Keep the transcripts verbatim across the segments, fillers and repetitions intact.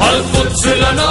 القدس لنا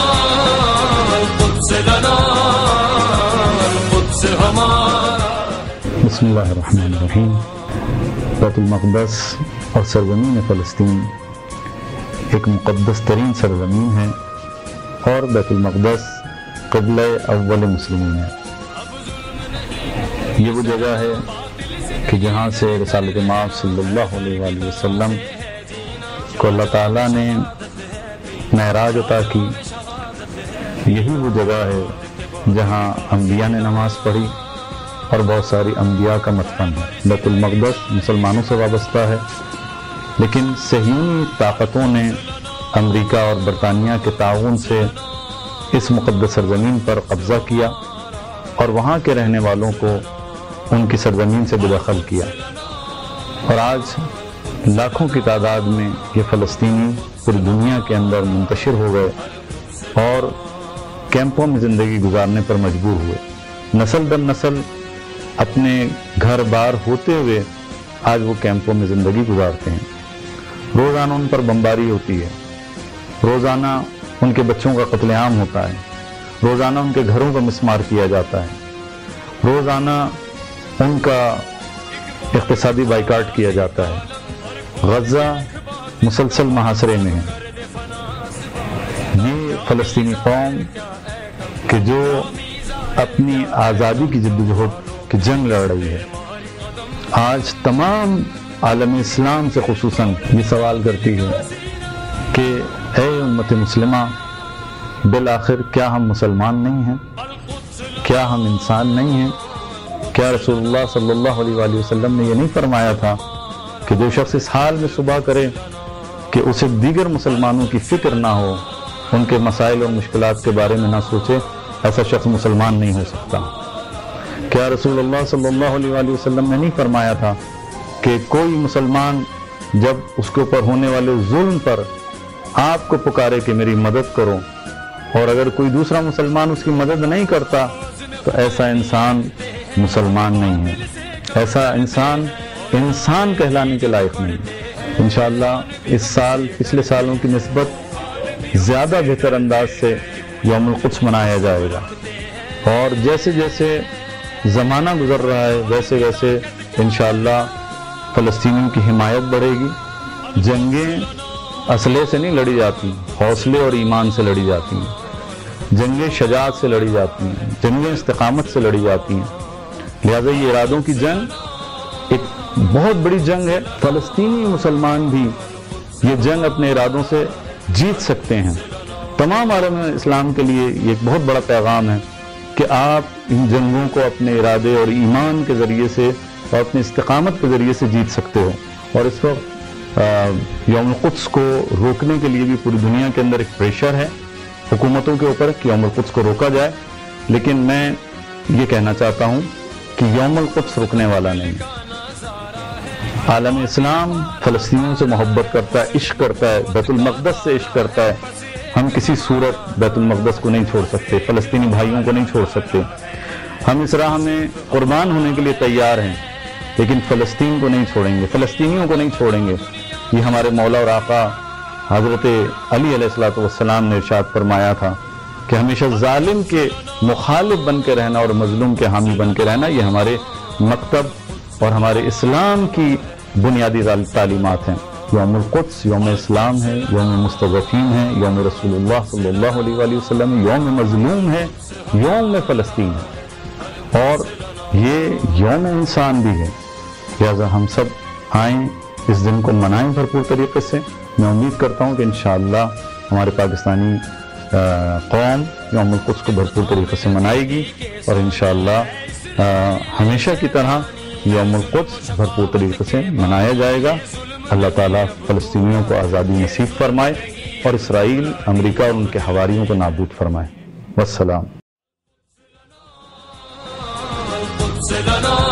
القدس لنا القدس ہمارا. بسم اللہ الرحمن الرحیم. بیت المقدس اور سرزمین فلسطین ایک مقدس ترین سرزمین ہے اور بیت المقدس قبلہ اول مسلمین ہے. یہ وہ جگہ ہے کہ جہاں سے رسالت مآب صلی اللہ علیہ وآلہ وسلم کو اللہ تعالیٰ نے معراج عطا کی. یہی وہ جگہ ہے جہاں انبیاء نے نماز پڑھی اور بہت ساری انبیاء کا مدفن ہے. بیت المقدس مسلمانوں سے وابستہ ہے، لیکن صہیونی طاقتوں نے امریکہ اور برطانیہ کے تعاون سے اس مقدس سرزمین پر قبضہ کیا اور وہاں کے رہنے والوں کو ان کی سرزمین سے بے دخل کیا. اور آج لاکھوں کی تعداد میں یہ فلسطینی پوری دنیا کے اندر منتشر ہو گئے اور کیمپوں میں زندگی گزارنے پر مجبور ہوئے. نسل در نسل اپنے گھر بار ہوتے ہوئے آج وہ کیمپوں میں زندگی گزارتے ہیں. روزانہ ان پر بمباری ہوتی ہے، روزانہ ان کے بچوں کا قتل عام ہوتا ہے، روزانہ ان کے گھروں کا مسمار کیا جاتا ہے، روزانہ ان کا اقتصادی بائیکاٹ کیا جاتا ہے. غزہ مسلسل محاصرے میں ہے. یہ فلسطینی قوم کہ جو اپنی آزادی کی جدوجہد کی جنگ لڑ رہی ہے، آج تمام عالم اسلام سے خصوصاً یہ سوال کرتی ہے کہ اے امت مسلمہ، بالآخر کیا ہم مسلمان نہیں ہیں؟ کیا ہم انسان نہیں ہیں؟ کیا رسول اللہ صلی اللہ علیہ وآلہ وسلم نے یہ نہیں فرمایا تھا کہ جو شخص اس حال میں صبح کرے کہ اسے دیگر مسلمانوں کی فکر نہ ہو، ان کے مسائل اور مشکلات کے بارے میں نہ سوچے، ایسا شخص مسلمان نہیں ہو سکتا؟ کیا رسول اللہ صلی اللہ علیہ وآلہ وسلم نے نہیں فرمایا تھا کہ کوئی مسلمان جب اس کے اوپر ہونے والے ظلم پر آپ کو پکارے کہ میری مدد کرو، اور اگر کوئی دوسرا مسلمان اس کی مدد نہیں کرتا تو ایسا انسان مسلمان نہیں ہے، ایسا انسان انسان کہلانے کے لائق نہیں. انشاءاللہ اس سال پچھلے سالوں کی نسبت زیادہ بہتر انداز سے یوم القدس منایا جائے گا، اور جیسے جیسے زمانہ گزر رہا ہے ویسے ویسے انشاءاللہ فلسطینیوں کی حمایت بڑھے گی. جنگیں اسلحے سے نہیں لڑی جاتی، حوصلے اور ایمان سے لڑی جاتی ہیں. جنگیں شجاعت سے لڑی جاتی ہیں، جنگیں استقامت سے لڑی جاتی ہیں. لہذا یہ ارادوں کی جنگ ایک بہت بڑی جنگ ہے. فلسطینی مسلمان بھی یہ جنگ اپنے ارادوں سے جیت سکتے ہیں. تمام عالم اسلام کے لیے یہ ایک بہت بڑا پیغام ہے کہ آپ ان جنگوں کو اپنے ارادے اور ایمان کے ذریعے سے اور اپنی استقامت کے ذریعے سے جیت سکتے ہو. اور اس وقت یوم القدس کو روکنے کے لیے بھی پوری دنیا کے اندر ایک پریشر ہے حکومتوں کے اوپر کہ یوم القدس کو روکا جائے. لیکن میں یہ کہنا چاہتا ہوں کہ یوم القدس رکنے والا نہیں. عالم اسلام فلسطینیوں سے محبت کرتا ہے، عشق کرتا ہے، بیت المقدس سے عشق کرتا ہے. ہم کسی صورت بیت المقدس کو نہیں چھوڑ سکتے، فلسطینی بھائیوں کو نہیں چھوڑ سکتے. ہم اس راہ میں قربان ہونے کے لیے تیار ہیں، لیکن فلسطین کو نہیں چھوڑیں گے، فلسطینیوں کو نہیں چھوڑیں گے. یہ ہمارے مولا اور آقا حضرت علی علیہ الصلوۃ والسلام نے ارشاد فرمایا تھا کہ ہمیشہ ظالم کے مخالف بن کے رہنا اور مظلوم کے حامی بن کے رہنا، یہ ہمارے مکتب اور ہمارے اسلام کی بنیادی تعلیمات ہیں. یوم القدس یوم اسلام ہے، یوم مستضعفین ہے، یوم رسول اللہ صلی اللہ علیہ وآلہ وسلم، یوم مظلوم ہے، یوم فلسطین ہے، اور یہ یوم انسان بھی ہے. لہذا ہم سب آئیں، اس دن کو منائیں بھرپور طریقے سے. میں امید کرتا ہوں کہ انشاءاللہ ہمارے پاکستانی قوم یوم القدس کو بھرپور طریقے سے منائے گی، اور انشاءاللہ ہمیشہ کی طرح یوم القدس بھرپور طریقے سے منایا جائے گا. اللہ تعالیٰ فلسطینیوں کو آزادی نصیب فرمائے اور اسرائیل، امریکہ اور ان کے حواریوں کو نابود فرمائے. والسلام.